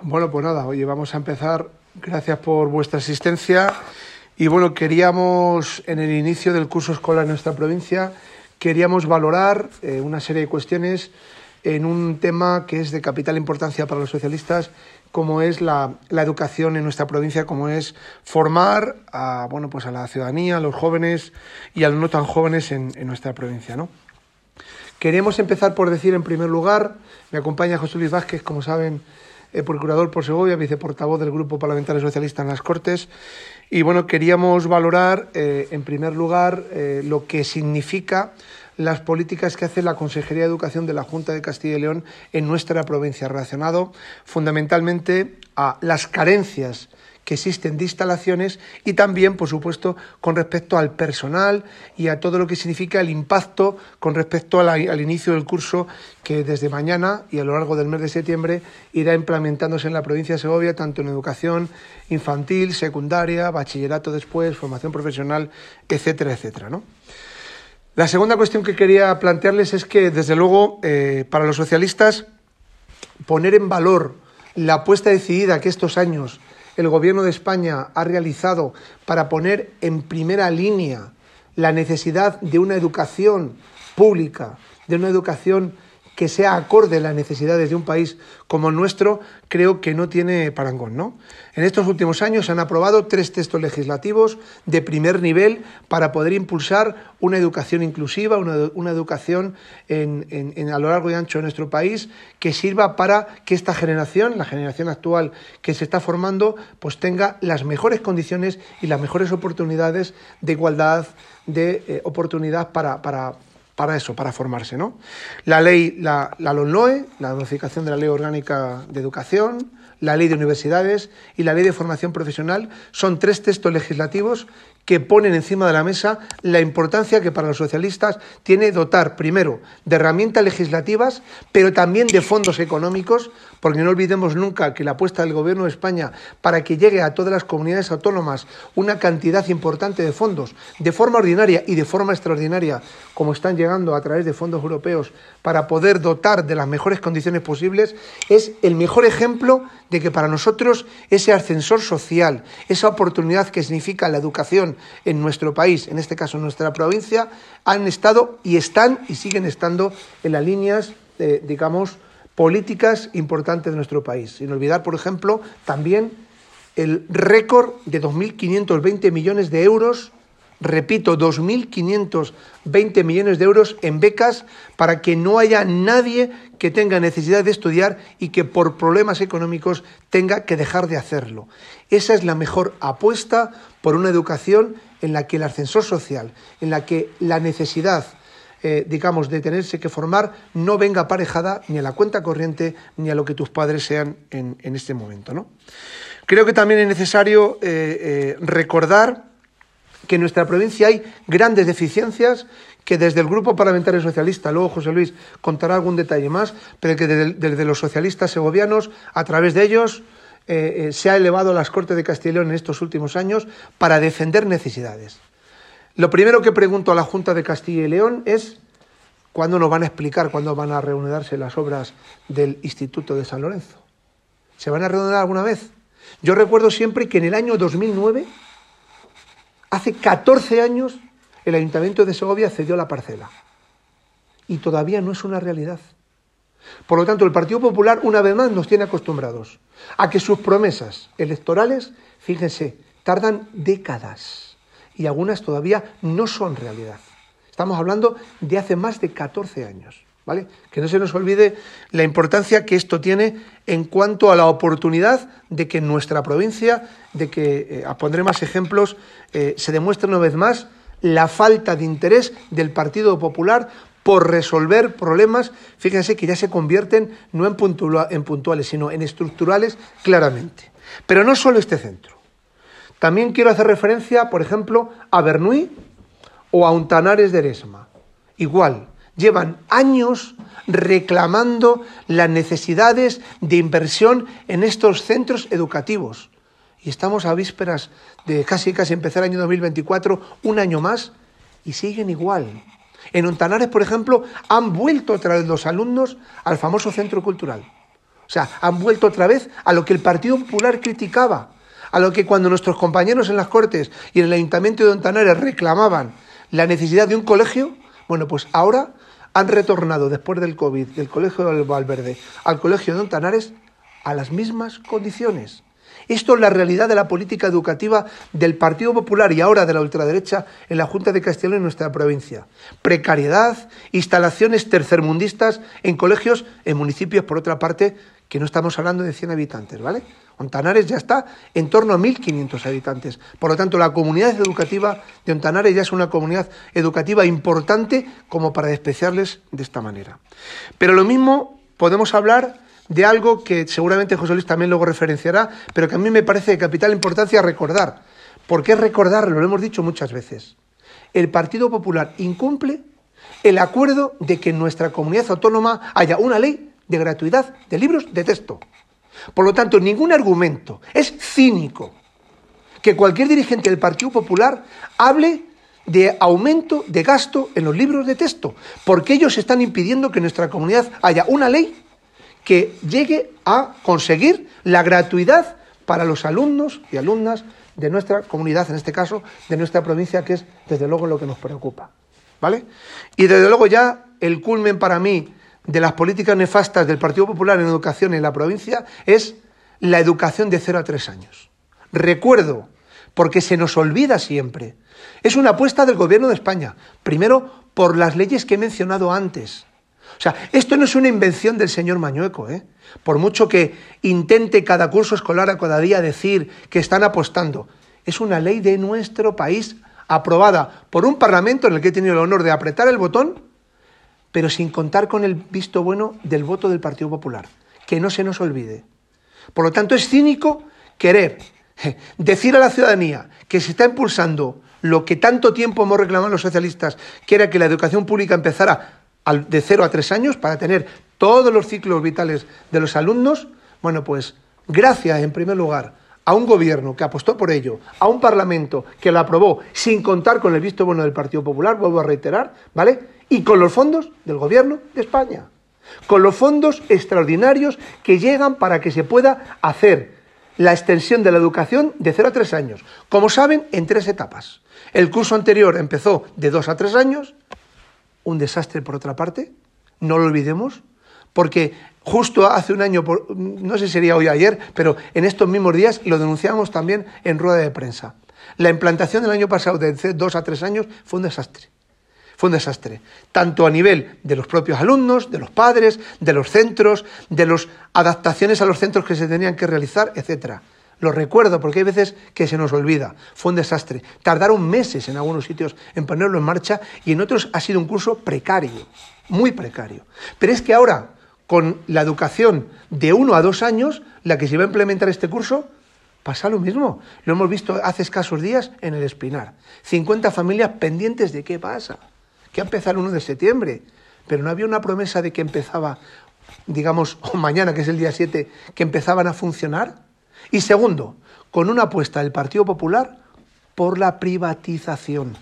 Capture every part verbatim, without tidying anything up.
Bueno, pues nada, oye, vamos a empezar. Gracias por vuestra asistencia. Y bueno, queríamos, en el inicio del curso escolar en nuestra provincia, queríamos valorar eh, una serie de cuestiones en un tema que es de capital importancia para los socialistas, como es la, la educación en nuestra provincia, como es formar a, bueno, pues a la ciudadanía, a los jóvenes y a los no tan jóvenes en, en nuestra provincia, ¿no? Queremos empezar por decir, en primer lugar, me acompaña José Luis Vázquez, como saben, eh, procurador por Segovia, viceportavoz del Grupo Parlamentario Socialista en las Cortes. Y bueno, queríamos valorar, eh, en primer lugar, eh, lo que significa las políticas que hace la Consejería de Educación de la Junta de Castilla y León en nuestra provincia, relacionado fundamentalmente a las carencias que existen de instalaciones y también, por supuesto, con respecto al personal y a todo lo que significa el impacto con respecto a la, al inicio del curso que desde mañana y a lo largo del mes de septiembre irá implementándose en la provincia de Segovia, tanto en educación infantil, secundaria, bachillerato después, formación profesional, etcétera, etcétera, ¿no? La segunda cuestión que quería plantearles es que, desde luego, eh, para los socialistas, poner en valor la apuesta decidida que estos años el Gobierno de España ha realizado para poner en primera línea la necesidad de una educación pública, de una educación que sea acorde a las necesidades de un país como el nuestro, creo que no tiene parangón, ¿no? En estos últimos años se han aprobado tres textos legislativos de primer nivel para poder impulsar una educación inclusiva, una, una educación en, en, en, a lo largo y ancho de nuestro país que sirva para que esta generación, la generación actual que se está formando, pues tenga las mejores condiciones y las mejores oportunidades de igualdad, de eh, oportunidad para... para para eso, para formarse, ¿no? La ley, la, la LOMLOE, la modificación de la Ley Orgánica de Educación, la Ley de Universidades y la Ley de Formación Profesional son tres textos legislativos que ponen encima de la mesa la importancia que para los socialistas tiene dotar, primero, de herramientas legislativas, pero también de fondos económicos, porque no olvidemos nunca que la apuesta del Gobierno de España para que llegue a todas las comunidades autónomas una cantidad importante de fondos, de forma ordinaria y de forma extraordinaria, como están llegando a través de fondos europeos, para poder dotar de las mejores condiciones posibles, es el mejor ejemplo de que para nosotros ese ascensor social, esa oportunidad que significa la educación en nuestro país, en este caso en nuestra provincia, han estado y están y siguen estando en las líneas, eh, digamos, políticas importantes de nuestro país. Sin olvidar, por ejemplo, también el récord de dos mil quinientos veinte millones de euros, repito, dos mil quinientos veinte millones de euros en becas para que no haya nadie que tenga necesidad de estudiar y que por problemas económicos tenga que dejar de hacerlo. Esa es la mejor apuesta por una educación en la que el ascensor social, en la que la necesidad, eh, digamos, de tenerse que formar no venga aparejada ni a la cuenta corriente ni a lo que tus padres sean en, en este momento, ¿no? Creo que también es necesario eh, eh, recordar que en nuestra provincia hay grandes deficiencias que desde el Grupo Parlamentario Socialista, luego José Luis contará algún detalle más, pero que desde, desde los socialistas segovianos, a través de ellos, eh, eh, se ha elevado a las Cortes de Castilla y León en estos últimos años para defender necesidades. Lo primero que pregunto a la Junta de Castilla y León es ¿cuándo nos van a explicar, cuándo van a reanudarse las obras del Instituto de San Lorenzo? ¿Se van a reanudar alguna vez? Yo recuerdo siempre que en el año dos mil nueve... hace catorce años el Ayuntamiento de Segovia cedió la parcela y todavía no es una realidad. Por lo tanto, el Partido Popular una vez más nos tiene acostumbrados a que sus promesas electorales, fíjense, tardan décadas y algunas todavía no son realidad. Estamos hablando de hace más de catorce años. ¿Vale? Que no se nos olvide la importancia que esto tiene en cuanto a la oportunidad de que en nuestra provincia, de que, eh, pondré más ejemplos, eh, se demuestre una vez más la falta de interés del Partido Popular por resolver problemas, fíjense que ya se convierten no en, puntua- en puntuales, sino en estructurales claramente. Pero no solo este centro. También quiero hacer referencia, por ejemplo, a Bernuy o a Untanares de Eresma. Igual. Llevan años reclamando las necesidades de inversión en estos centros educativos. Y estamos a vísperas de casi casi empezar el año dos mil veinticuatro, un año más, y siguen igual. En Untanares, por ejemplo, han vuelto a traer los alumnos al famoso centro cultural. O sea, han vuelto otra vez a lo que el Partido Popular criticaba, a lo que cuando nuestros compañeros en las Cortes y en el Ayuntamiento de Ontanares reclamaban la necesidad de un colegio. Bueno, pues ahora han retornado, después del COVID, del Colegio del Valverde al Colegio de Ontanares, a las mismas condiciones. Esto es la realidad de la política educativa del Partido Popular y ahora de la ultraderecha en la Junta de Castilla y León en nuestra provincia. Precariedad, instalaciones tercermundistas en colegios, en municipios, por otra parte, que no estamos hablando de cien habitantes, ¿vale? Ontanares ya está en torno a mil quinientos habitantes. Por lo tanto, la comunidad educativa de Ontanares ya es una comunidad educativa importante como para despreciarles de esta manera. Pero lo mismo podemos hablar de algo que seguramente José Luis también luego referenciará, pero que a mí me parece de capital importancia recordar. ¿Por qué recordarlo? Lo hemos dicho muchas veces. El Partido Popular incumple el acuerdo de que en nuestra comunidad autónoma haya una ley de gratuidad de libros de texto. Por lo tanto, ningún argumento. Es cínico que cualquier dirigente del Partido Popular hable de aumento de gasto en los libros de texto, porque ellos están impidiendo que en nuestra comunidad haya una ley que llegue a conseguir la gratuidad para los alumnos y alumnas de nuestra comunidad, en este caso, de nuestra provincia, que es, desde luego, lo que nos preocupa, ¿vale? Y, desde luego, ya el culmen para mí de las políticas nefastas del Partido Popular en educación en la provincia es la educación de cero a tres años. Recuerdo, porque se nos olvida siempre, es una apuesta del Gobierno de España, primero por las leyes que he mencionado antes. O sea, esto no es una invención del señor Mañueco, ¿eh? Por mucho que intente cada curso escolar a cada día decir que están apostando. Es una ley de nuestro país aprobada por un Parlamento en el que he tenido el honor de apretar el botón, pero sin contar con el visto bueno del voto del Partido Popular. Que no se nos olvide. Por lo tanto, es cínico querer decir a la ciudadanía que se está impulsando lo que tanto tiempo hemos reclamado los socialistas, que era que la educación pública empezara de cero a tres años para tener todos los ciclos vitales de los alumnos. Bueno, pues gracias en primer lugar a un gobierno que apostó por ello, a un parlamento que lo aprobó sin contar con el visto bueno del Partido Popular, vuelvo a reiterar, ¿vale? Y con los fondos del gobierno de España, con los fondos extraordinarios que llegan para que se pueda hacer la extensión de la educación de cero a tres años. Como saben, en tres etapas. El curso anterior empezó de dos a tres años, un desastre por otra parte, no lo olvidemos, porque justo hace un año, no sé si sería hoy o ayer, pero en estos mismos días lo denunciamos también en rueda de prensa. La implantación del año pasado de dos a tres años fue un desastre. Fue un desastre, tanto a nivel de los propios alumnos, de los padres, de los centros, de las adaptaciones a los centros que se tenían que realizar, etcétera. Lo recuerdo porque hay veces que se nos olvida. Fue un desastre. Tardaron meses en algunos sitios en ponerlo en marcha y en otros ha sido un curso precario, muy precario. Pero es que ahora, con la educación de uno a dos años, la que se va a implementar este curso, pasa lo mismo. Lo hemos visto hace escasos días en el Espinar. cincuenta familias pendientes de qué pasa. Que ha empezado el uno de septiembre, pero no había una promesa de que empezaba, digamos, o mañana, que es el día siete, que empezaban a funcionar. Y segundo, con una apuesta del Partido Popular por la privatización.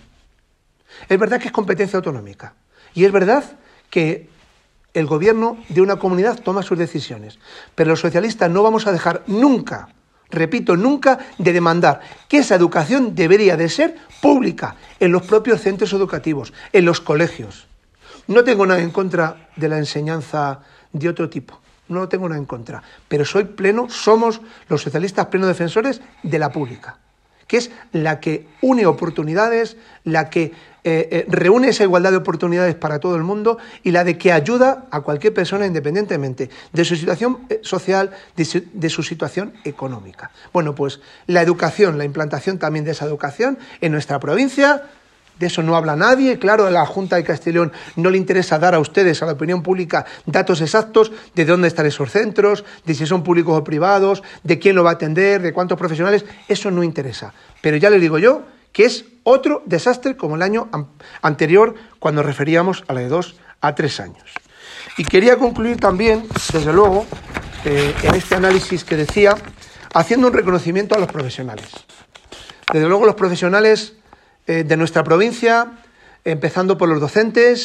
Es verdad que es competencia autonómica y es verdad que el gobierno de una comunidad toma sus decisiones, pero los socialistas no vamos a dejar nunca, repito, nunca, de demandar que esa educación debería de ser pública en los propios centros educativos, en los colegios. No tengo nada en contra de la enseñanza de otro tipo. No lo tengo nada en contra, pero soy pleno, somos los socialistas pleno defensores de la pública, que es la que une oportunidades, la que eh, eh, reúne esa igualdad de oportunidades para todo el mundo y la de que ayuda a cualquier persona independientemente de su situación social, de su, de su situación económica. Bueno, pues la educación, la implantación también de esa educación en nuestra provincia. De eso no habla nadie. Claro, a la Junta de Castilla y León no le interesa dar a ustedes, a la opinión pública, datos exactos de dónde están esos centros, de si son públicos o privados, de quién lo va a atender, de cuántos profesionales. Eso no interesa. Pero ya le digo yo que es otro desastre como el año anterior, cuando referíamos a la de dos a tres años. Y quería concluir también, desde luego, eh, en este análisis que decía, haciendo un reconocimiento a los profesionales. Desde luego los profesionales de nuestra provincia, empezando por los docentes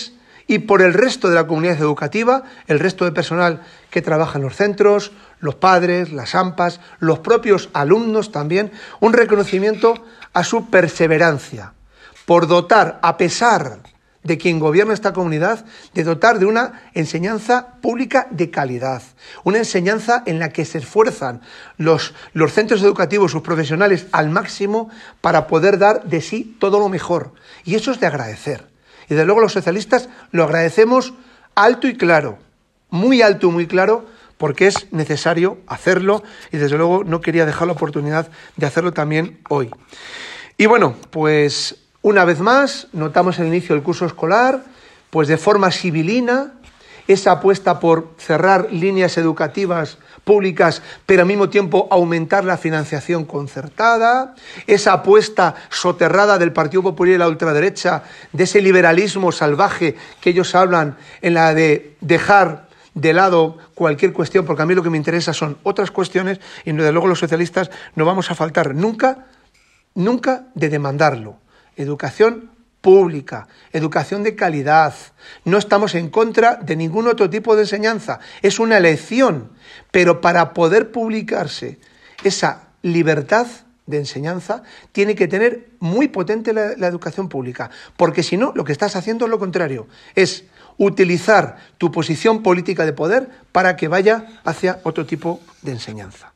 y por el resto de la comunidad educativa, el resto de personal que trabaja en los centros, los padres, las AMPAs, los propios alumnos también, un reconocimiento a su perseverancia, por dotar, a pesar de quien gobierna esta comunidad, de dotar de una enseñanza pública de calidad, una enseñanza en la que se esfuerzan los, los centros educativos, sus profesionales, al máximo para poder dar de sí todo lo mejor. Y eso es de agradecer. Y desde luego los socialistas lo agradecemos alto y claro, muy alto y muy claro, porque es necesario hacerlo y desde luego no quería dejar la oportunidad de hacerlo también hoy. Y bueno, pues una vez más notamos el inicio del curso escolar, pues de forma sibilina, esa apuesta por cerrar líneas educativas públicas, pero al mismo tiempo aumentar la financiación concertada, esa apuesta soterrada del Partido Popular y de la ultraderecha, de ese liberalismo salvaje que ellos hablan, en la de dejar de lado cualquier cuestión, porque a mí lo que me interesa son otras cuestiones, y desde luego los socialistas no vamos a faltar nunca, nunca de demandarlo. Educación pública, educación de calidad. No estamos en contra de ningún otro tipo de enseñanza. Es una elección, pero para poder publicarse esa libertad de enseñanza tiene que tener muy potente la, la educación pública, porque si no, lo que estás haciendo es lo contrario, es utilizar tu posición política de poder para que vaya hacia otro tipo de enseñanza.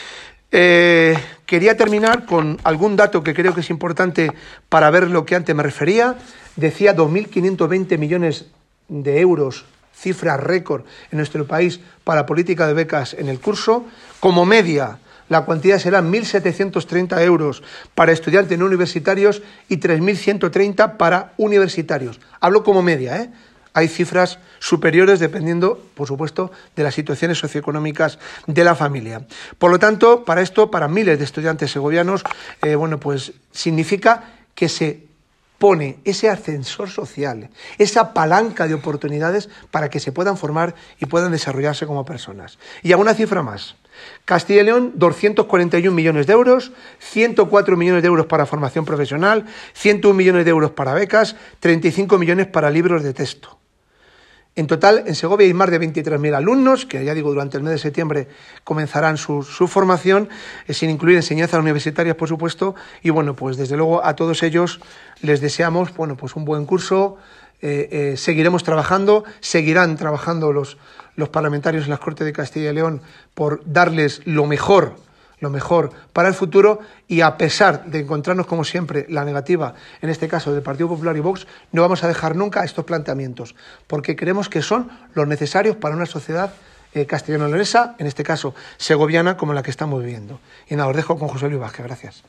Eh, quería terminar con algún dato que creo que es importante para ver lo que antes me refería. Decía dos mil quinientos veinte millones de euros, cifra récord en nuestro país para política de becas en el curso. Como media, la cuantía será mil setecientos treinta euros para estudiantes no universitarios y tres mil ciento treinta para universitarios. Hablo como media, ¿eh? Hay cifras superiores dependiendo, por supuesto, de las situaciones socioeconómicas de la familia. Por lo tanto, para esto, para miles de estudiantes segovianos, eh, bueno, pues significa que se pone ese ascensor social, esa palanca de oportunidades para que se puedan formar y puedan desarrollarse como personas. Y alguna cifra más. Castilla y León, doscientos cuarenta y un millones de euros, ciento cuatro millones de euros para formación profesional, ciento un millones de euros para becas, treinta y cinco millones para libros de texto. En total, en Segovia hay más de veintitrés mil alumnos, que ya digo, durante el mes de septiembre comenzarán su, su formación, eh, sin incluir enseñanzas universitarias, por supuesto, y bueno, pues desde luego a todos ellos les deseamos, bueno, pues un buen curso, eh, eh, seguiremos trabajando, seguirán trabajando los, los parlamentarios en las Cortes de Castilla y León por darles lo mejor, lo mejor para el futuro, y a pesar de encontrarnos, como siempre, la negativa, en este caso del Partido Popular y Vox, no vamos a dejar nunca estos planteamientos, porque creemos que son los necesarios para una sociedad eh, castellano-leonesa, en este caso segoviana, como la que estamos viviendo. Y nada, os dejo con José Luis Vázquez. Gracias.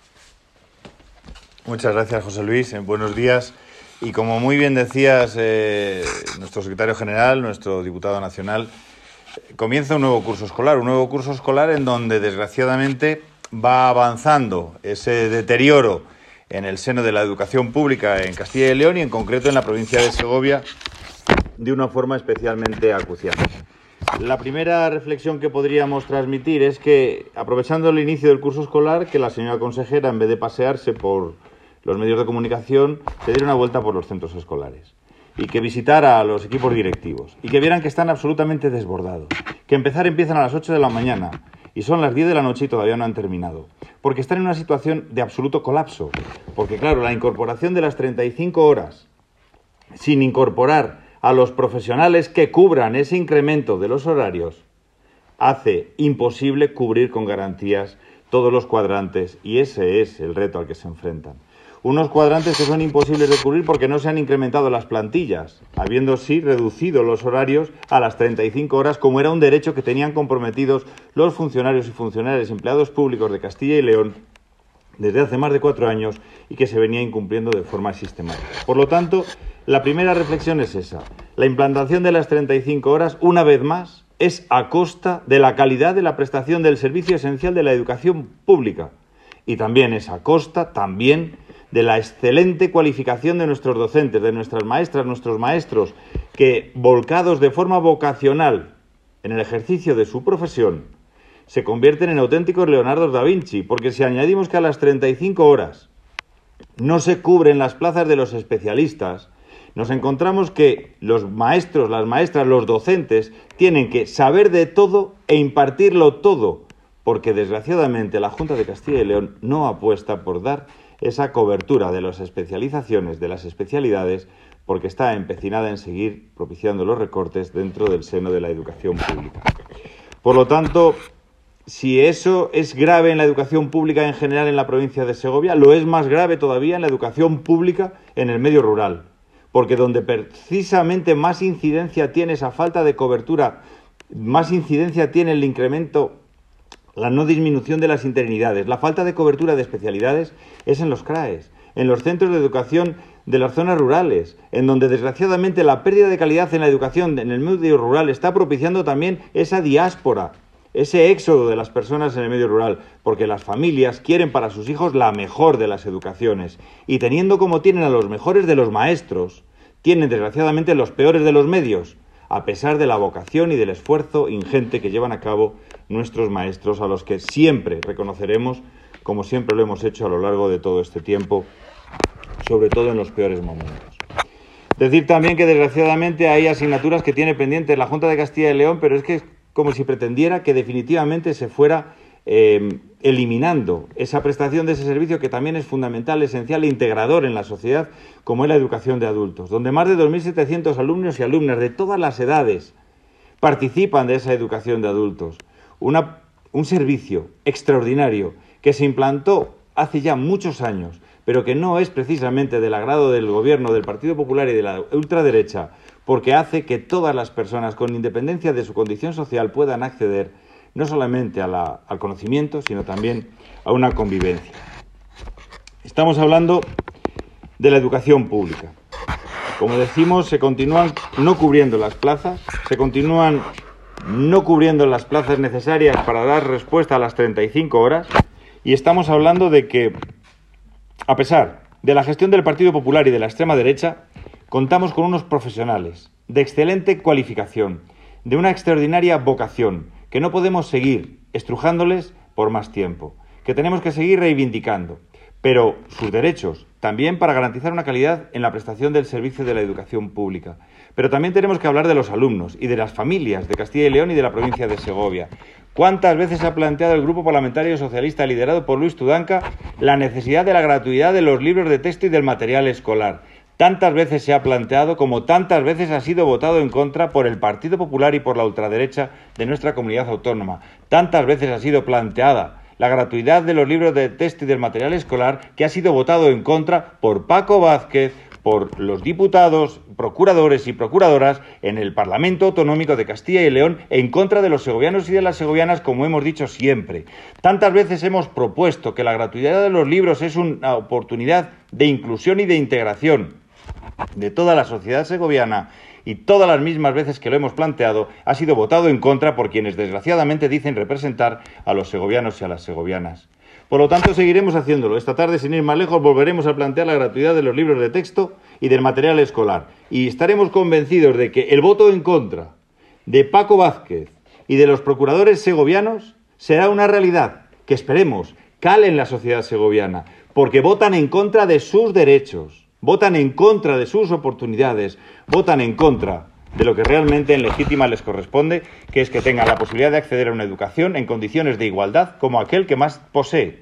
Muchas gracias, José Luis. Eh, buenos días. Y como muy bien decías, eh, nuestro secretario general, nuestro diputado nacional, comienza un nuevo curso escolar, un nuevo curso escolar en donde, desgraciadamente, va avanzando ese deterioro en el seno de la educación pública en Castilla y León y, en concreto, en la provincia de Segovia, de una forma especialmente acuciante. La primera reflexión que podríamos transmitir es que, aprovechando el inicio del curso escolar, que la señora consejera, en vez de pasearse por los medios de comunicación, se diera una vuelta por los centros escolares y que visitara a los equipos directivos y que vieran que están absolutamente desbordados, que empezar empiezan a las ocho de la mañana y son las diez de la noche y todavía no han terminado, porque están en una situación de absoluto colapso, porque claro, la incorporación de las treinta y cinco horas sin incorporar a los profesionales que cubran ese incremento de los horarios hace imposible cubrir con garantías todos los cuadrantes, y ese es el reto al que se enfrentan. Unos cuadrantes que son imposibles de cubrir porque no se han incrementado las plantillas, habiendo sí reducido los horarios a las treinta y cinco horas, como era un derecho que tenían comprometidos los funcionarios y funcionarias empleados públicos de Castilla y León desde hace más de cuatro años y que se venía incumpliendo de forma sistemática. Por lo tanto, la primera reflexión es esa. La implantación de las treinta y cinco horas, una vez más, es a costa de la calidad de la prestación del servicio esencial de la educación pública. Y también es a costa, también, de la excelente cualificación de nuestros docentes, de nuestras maestras, nuestros maestros, que, volcados de forma vocacional en el ejercicio de su profesión, se convierten en auténticos Leonardo da Vinci, porque si añadimos que a las treinta y cinco horas no se cubren las plazas de los especialistas, nos encontramos que los maestros, las maestras, los docentes tienen que saber de todo e impartirlo todo, porque desgraciadamente la Junta de Castilla y León no apuesta por dar esa cobertura de las especializaciones, de las especialidades, porque está empecinada en seguir propiciando los recortes dentro del seno de la educación pública. Por lo tanto, si eso es grave en la educación pública en general en la provincia de Segovia, lo es más grave todavía en la educación pública en el medio rural, porque donde precisamente más incidencia tiene esa falta de cobertura, más incidencia tiene el incremento, la no disminución de las interinidades, la falta de cobertura de especialidades es en los C R A Es, en los centros de educación de las zonas rurales, en donde desgraciadamente la pérdida de calidad en la educación en el medio rural está propiciando también esa diáspora, ese éxodo de las personas en el medio rural, porque las familias quieren para sus hijos la mejor de las educaciones y teniendo como tienen a los mejores de los maestros, tienen desgraciadamente los peores de los medios, a pesar de la vocación y del esfuerzo ingente que llevan a cabo nuestros maestros, a los que siempre reconoceremos, como siempre lo hemos hecho a lo largo de todo este tiempo, sobre todo en los peores momentos. Decir también que desgraciadamente hay asignaturas que tiene pendientes la Junta de Castilla y León, pero es que es como si pretendiera que definitivamente se fuera eh, eliminando esa prestación de ese servicio que también es fundamental, esencial e integrador en la sociedad, como es la educación de adultos, donde más de dos mil setecientos alumnos y alumnas de todas las edades participan de esa educación de adultos. Una, un servicio extraordinario que se implantó hace ya muchos años, pero que no es precisamente del agrado del gobierno del Partido Popular y de la ultraderecha, porque hace que todas las personas, con independencia de su condición social, puedan acceder no solamente a la, al conocimiento, sino también a una convivencia. Estamos hablando de la educación pública. Como decimos, se continúan no cubriendo las plazas, se continúan no cubriendo las plazas necesarias para dar respuesta a las treinta y cinco horas, y estamos hablando de que, a pesar de la gestión del Partido Popular y de la extrema derecha, contamos con unos profesionales de excelente cualificación, de una extraordinaria vocación, que no podemos seguir estrujándoles por más tiempo, que tenemos que seguir reivindicando, pero sus derechos también para garantizar una calidad en la prestación del servicio de la educación pública. Pero también tenemos que hablar de los alumnos y de las familias de Castilla y León y de la provincia de Segovia. ¿Cuántas veces ha planteado el Grupo Parlamentario Socialista, liderado por Luis Tudanca, la necesidad de la gratuidad de los libros de texto y del material escolar? Tantas veces se ha planteado como tantas veces ha sido votado en contra por el Partido Popular y por la ultraderecha de nuestra comunidad autónoma. Tantas veces ha sido planteada la gratuidad de los libros de texto y del material escolar, que ha sido votado en contra por Paco Vázquez, por los diputados, procuradores y procuradoras en el Parlamento Autonómico de Castilla y León, en contra de los segovianos y de las segovianas, como hemos dicho siempre. Tantas veces hemos propuesto que la gratuidad de los libros es una oportunidad de inclusión y de integración de toda la sociedad segoviana, y todas las mismas veces que lo hemos planteado ha sido votado en contra por quienes desgraciadamente dicen representar a los segovianos y a las segovianas. Por lo tanto, seguiremos haciéndolo. Esta tarde, sin ir más lejos, volveremos a plantear la gratuidad de los libros de texto y del material escolar. Y estaremos convencidos de que el voto en contra de Paco Vázquez y de los procuradores segovianos será una realidad que esperemos cale en la sociedad segoviana, porque votan en contra de sus derechos, votan en contra de sus oportunidades, votan en contra de lo que realmente en legítima les corresponde, que es que tengan la posibilidad de acceder a una educación en condiciones de igualdad como aquel que más posee.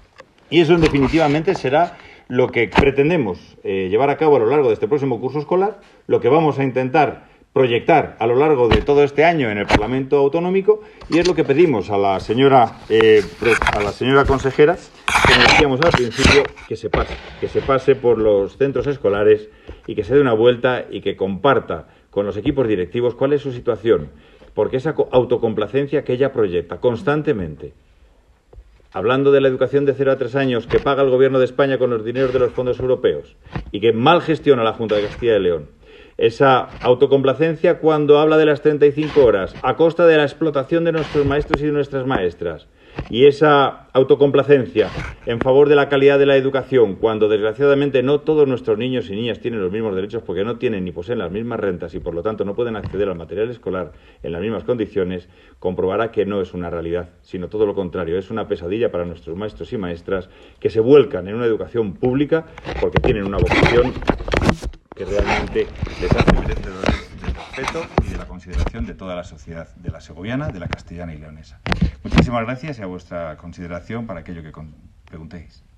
Y eso, definitivamente, será lo que pretendemos eh, llevar a cabo a lo largo de este próximo curso escolar, lo que vamos a intentar proyectar a lo largo de todo este año en el Parlamento Autonómico, y es lo que pedimos a la señora, eh, a la señora consejera, como decíamos al principio, que se pase, que se pase por los centros escolares y que se dé una vuelta y que comparta con los equipos directivos cuál es su situación, porque esa autocomplacencia que ella proyecta constantemente, hablando de la educación de cero a tres años que paga el Gobierno de España con los dineros de los fondos europeos y que mal gestiona la Junta de Castilla y León, esa autocomplacencia cuando habla de las treinta y cinco horas a costa de la explotación de nuestros maestros y de nuestras maestras, y esa autocomplacencia en favor de la calidad de la educación cuando desgraciadamente no todos nuestros niños y niñas tienen los mismos derechos, porque no tienen ni poseen las mismas rentas y por lo tanto no pueden acceder al material escolar en las mismas condiciones, comprobará que no es una realidad, sino todo lo contrario, es una pesadilla para nuestros maestros y maestras que se vuelcan en una educación pública porque tienen una vocación que realmente les hace merecedores del respeto y de la consideración de toda la sociedad, de la segoviana, de la castellana y leonesa. Muchísimas gracias y a vuestra consideración para aquello que preguntéis.